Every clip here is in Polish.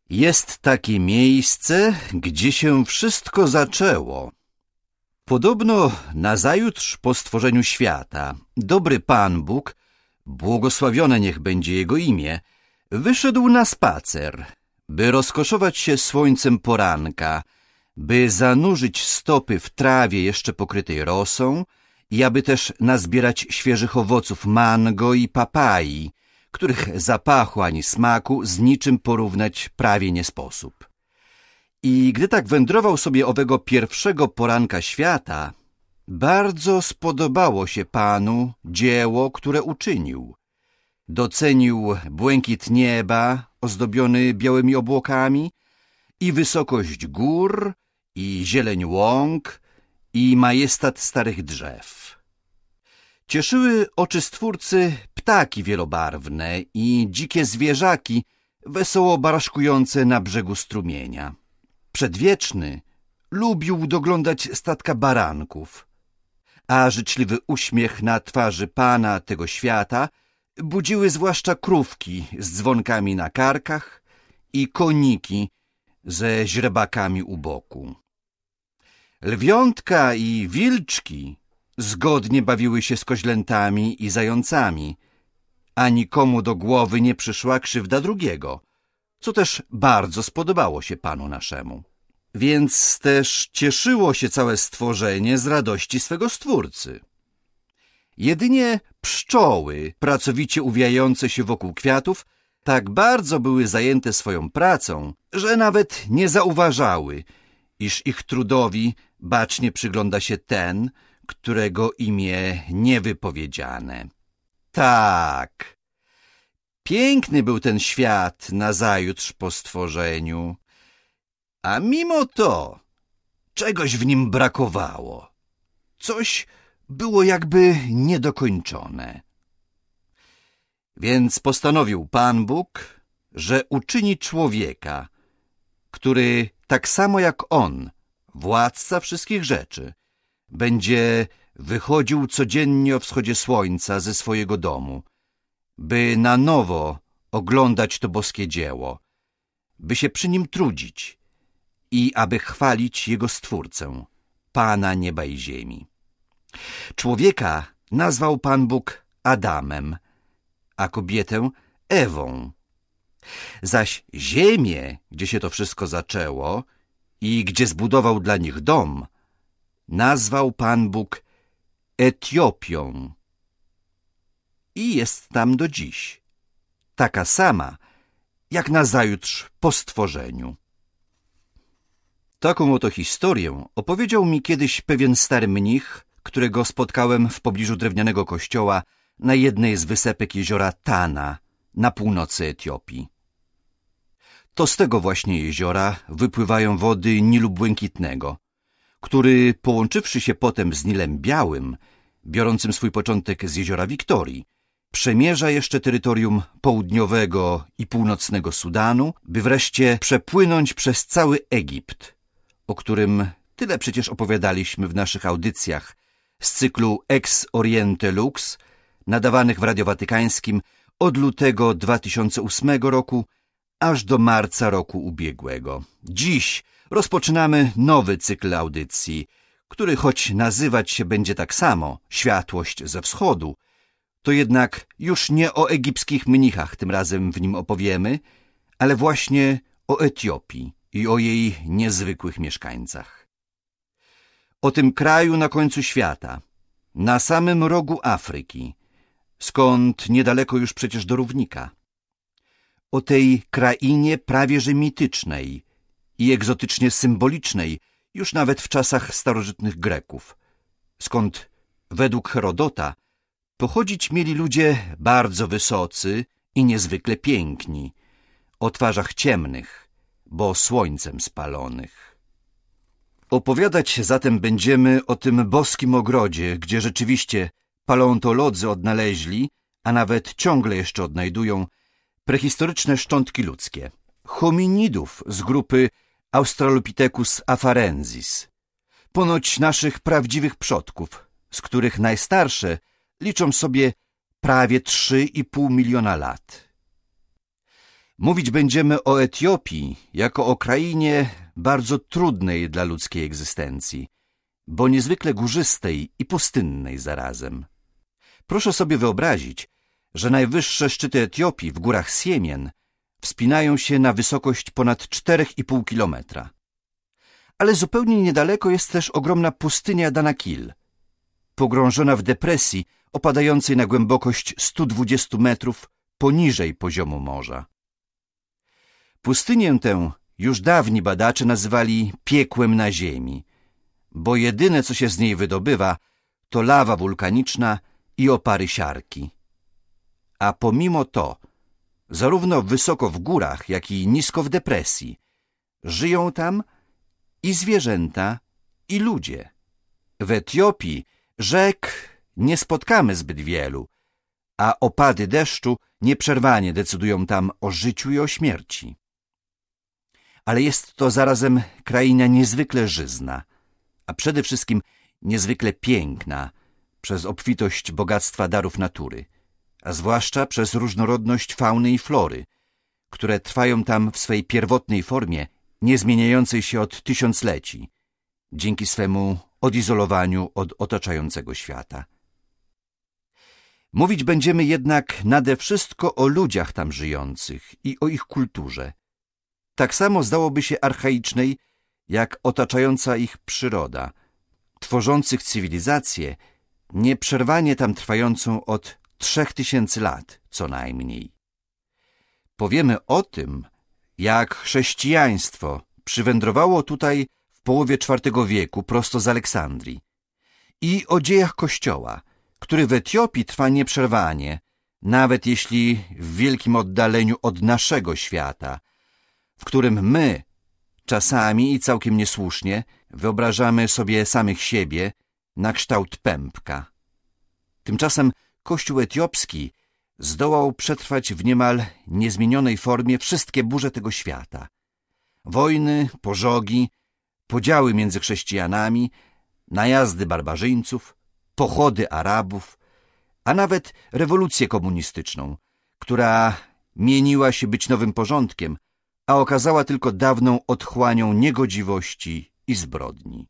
Jest takie miejsce, gdzie się wszystko zaczęło. Podobno nazajutrz po stworzeniu świata dobry Pan Bóg, błogosławione niech będzie Jego imię, wyszedł na spacer, by rozkoszować się słońcem poranka, by zanurzyć stopy w trawie jeszcze pokrytej rosą i aby też nazbierać świeżych owoców mango i papai, których zapachu ani smaku z niczym porównać prawie nie sposób. I gdy tak wędrował sobie owego pierwszego poranka świata, bardzo spodobało się Panu dzieło, które uczynił. Docenił błękit nieba ozdobiony białymi obłokami i wysokość gór, i zieleń łąk, i majestat starych drzew. Cieszyły oczy Stwórcy ptaki wielobarwne i dzikie zwierzaki wesoło baraszkujące na brzegu strumienia. Przedwieczny lubił doglądać statka baranków, a życzliwy uśmiech na twarzy Pana tego świata budziły zwłaszcza krówki z dzwonkami na karkach i koniki ze źrebakami u boku. Lwiątka i wilczki zgodnie bawiły się z koźlętami i zającami, a nikomu do głowy nie przyszła krzywda drugiego, co też bardzo spodobało się Panu naszemu. Więc też cieszyło się całe stworzenie z radości swego Stwórcy. Jedynie pszczoły, pracowicie uwijające się wokół kwiatów, tak bardzo były zajęte swoją pracą, że nawet nie zauważały, iż ich trudowi bacznie przygląda się ten, którego imię niewypowiedziane. Tak, piękny był ten świat nazajutrz po stworzeniu, a mimo to czegoś w nim brakowało. Coś było jakby niedokończone. Więc postanowił Pan Bóg, że uczyni człowieka, który tak samo jak on, władca wszystkich rzeczy, będzie wychodził codziennie o wschodzie słońca ze swojego domu, by na nowo oglądać to boskie dzieło, by się przy nim trudzić i aby chwalić Jego Stwórcę, Pana nieba i ziemi. Człowieka nazwał Pan Bóg Adamem, a kobietę Ewą. Zaś ziemię, gdzie się to wszystko zaczęło i gdzie zbudował dla nich dom, nazwał Pan Bóg Etiopią. I jest tam do dziś, taka sama, jak nazajutrz po stworzeniu. Taką oto historię opowiedział mi kiedyś pewien stary mnich, którego spotkałem w pobliżu drewnianego kościoła na jednej z wysepek jeziora Tana na północy Etiopii. To z tego właśnie jeziora wypływają wody Nilu Błękitnego, który, połączywszy się potem z Nilem Białym, biorącym swój początek z jeziora Wiktorii, przemierza jeszcze terytorium południowego i północnego Sudanu, by wreszcie przepłynąć przez cały Egipt, o którym tyle przecież opowiadaliśmy w naszych audycjach z cyklu Ex Oriente Lux, nadawanych w Radiu Watykańskim od lutego 2008 roku aż do marca roku ubiegłego. Dziś rozpoczynamy nowy cykl audycji, który choć nazywać się będzie tak samo Światłość ze wschodu, to jednak już nie o egipskich mnichach tym razem w nim opowiemy, ale właśnie o Etiopii i o jej niezwykłych mieszkańcach. O tym kraju na końcu świata, na samym rogu Afryki, skąd niedaleko już przecież do równika. O tej krainie prawie że mitycznej i egzotycznie symbolicznej już nawet w czasach starożytnych Greków, skąd według Herodota pochodzić mieli ludzie bardzo wysocy i niezwykle piękni, o twarzach ciemnych, bo słońcem spalonych. Opowiadać zatem będziemy o tym boskim ogrodzie, gdzie rzeczywiście paleontolodzy odnaleźli, a nawet ciągle jeszcze odnajdują, prehistoryczne szczątki ludzkie, hominidów z grupy Australopithecus afarensis, ponoć naszych prawdziwych przodków, z których najstarsze liczą sobie prawie 3,5 miliona lat. Mówić będziemy o Etiopii jako o krainie bardzo trudnej dla ludzkiej egzystencji, bo niezwykle górzystej i pustynnej zarazem. Proszę sobie wyobrazić, że najwyższe szczyty Etiopii w górach Siemien wspinają się na wysokość ponad 4,5 kilometra. Ale zupełnie niedaleko jest też ogromna pustynia Danakil, pogrążona w depresji opadającej na głębokość 120 metrów poniżej poziomu morza. Pustynię tę już dawni badacze nazywali piekłem na ziemi, bo jedyne, co się z niej wydobywa, to lawa wulkaniczna i opary siarki. A pomimo to, zarówno wysoko w górach, jak i nisko w depresji, żyją tam i zwierzęta, i ludzie. W Etiopii rzek nie spotkamy zbyt wielu, a opady deszczu nieprzerwanie decydują tam o życiu i o śmierci. Ale jest to zarazem kraina niezwykle żyzna, a przede wszystkim niezwykle piękna przez obfitość bogactwa darów natury, a zwłaszcza przez różnorodność fauny i flory, które trwają tam w swej pierwotnej formie, niezmieniającej się od tysiącleci, dzięki swemu odizolowaniu od otaczającego świata. Mówić będziemy jednak nade wszystko o ludziach tam żyjących i o ich kulturze, tak samo zdałoby się archaicznej, jak otaczająca ich przyroda, tworzących cywilizację nieprzerwanie tam trwającą od 3000 lat co najmniej. Powiemy o tym, jak chrześcijaństwo przywędrowało tutaj w połowie IV wieku prosto z Aleksandrii i o dziejach Kościoła, który w Etiopii trwa nieprzerwanie, nawet jeśli w wielkim oddaleniu od naszego świata, w którym my, czasami i całkiem niesłusznie, wyobrażamy sobie samych siebie na kształt pępka. Tymczasem Kościół etiopski zdołał przetrwać w niemal niezmienionej formie wszystkie burze tego świata. Wojny, pożogi, podziały między chrześcijanami, najazdy barbarzyńców, pochody Arabów, a nawet rewolucję komunistyczną, która mieniła się być nowym porządkiem, a okazała tylko dawną otchłanią niegodziwości i zbrodni.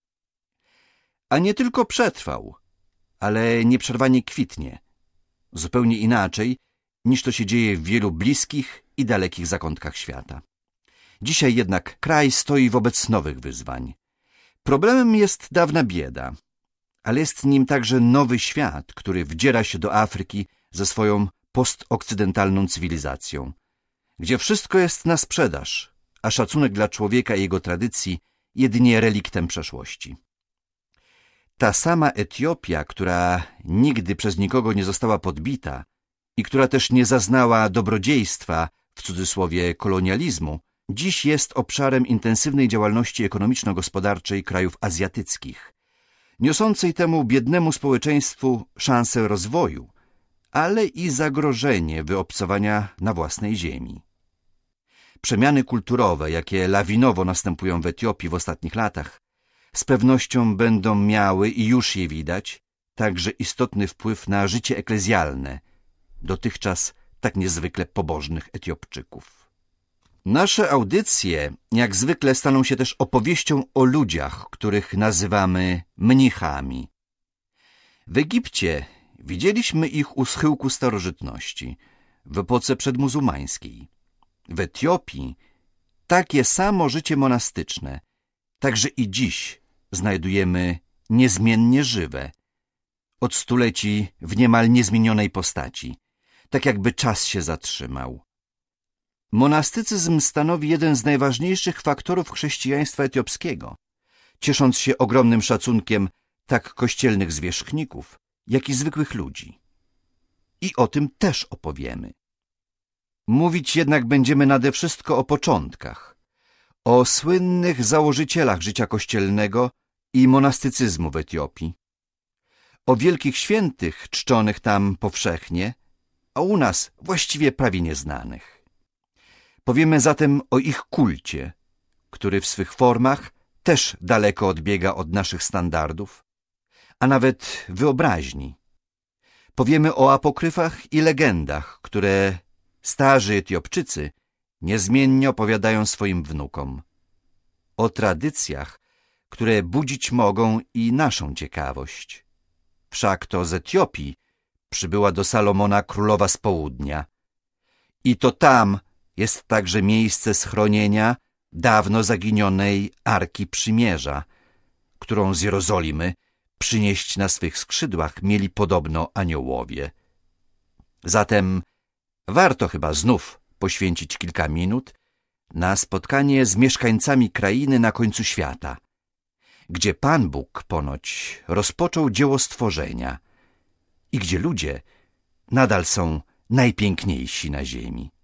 A nie tylko przetrwał, ale nieprzerwanie kwitnie, zupełnie inaczej niż to się dzieje w wielu bliskich i dalekich zakątkach świata. Dzisiaj jednak kraj stoi wobec nowych wyzwań. Problemem jest dawna bieda, ale jest nim także nowy świat, który wdziera się do Afryki ze swoją postokcydentalną cywilizacją, gdzie wszystko jest na sprzedaż, a szacunek dla człowieka i jego tradycji jedynie reliktem przeszłości. Ta sama Etiopia, która nigdy przez nikogo nie została podbita i która też nie zaznała dobrodziejstwa, w cudzysłowie kolonializmu, dziś jest obszarem intensywnej działalności ekonomiczno-gospodarczej krajów azjatyckich, niosącej temu biednemu społeczeństwu szansę rozwoju, ale i zagrożenie wyobcowania na własnej ziemi. Przemiany kulturowe, jakie lawinowo następują w Etiopii w ostatnich latach, z pewnością będą miały, i już je widać, także istotny wpływ na życie eklezjalne dotychczas tak niezwykle pobożnych Etiopczyków. Nasze audycje, jak zwykle, staną się też opowieścią o ludziach, których nazywamy mnichami. W Egipcie widzieliśmy ich u schyłku starożytności, w epoce przedmuzułmańskiej. W Etiopii takie samo życie monastyczne, także i dziś znajdujemy niezmiennie żywe, od stuleci w niemal niezmienionej postaci, tak jakby czas się zatrzymał. Monastycyzm stanowi jeden z najważniejszych faktorów chrześcijaństwa etiopskiego, ciesząc się ogromnym szacunkiem tak kościelnych zwierzchników, jak i zwykłych ludzi. I o tym też opowiemy. Mówić jednak będziemy nade wszystko o początkach, o słynnych założycielach życia kościelnego i monastycyzmu w Etiopii, o wielkich świętych czczonych tam powszechnie, a u nas właściwie prawie nieznanych. Powiemy zatem o ich kulcie, który w swych formach też daleko odbiega od naszych standardów, a nawet wyobraźni. Powiemy o apokryfach i legendach, które starzy Etiopczycy niezmiennie opowiadają swoim wnukom o tradycjach, które budzić mogą i naszą ciekawość. Wszak to z Etiopii przybyła do Salomona królowa z południa. I to tam jest także miejsce schronienia dawno zaginionej Arki Przymierza, którą z Jerozolimy przynieść na swych skrzydłach mieli podobno aniołowie. Zatem warto chyba znów poświęcić kilka minut na spotkanie z mieszkańcami krainy na końcu świata, gdzie Pan Bóg ponoć rozpoczął dzieło stworzenia i gdzie ludzie nadal są najpiękniejsi na ziemi.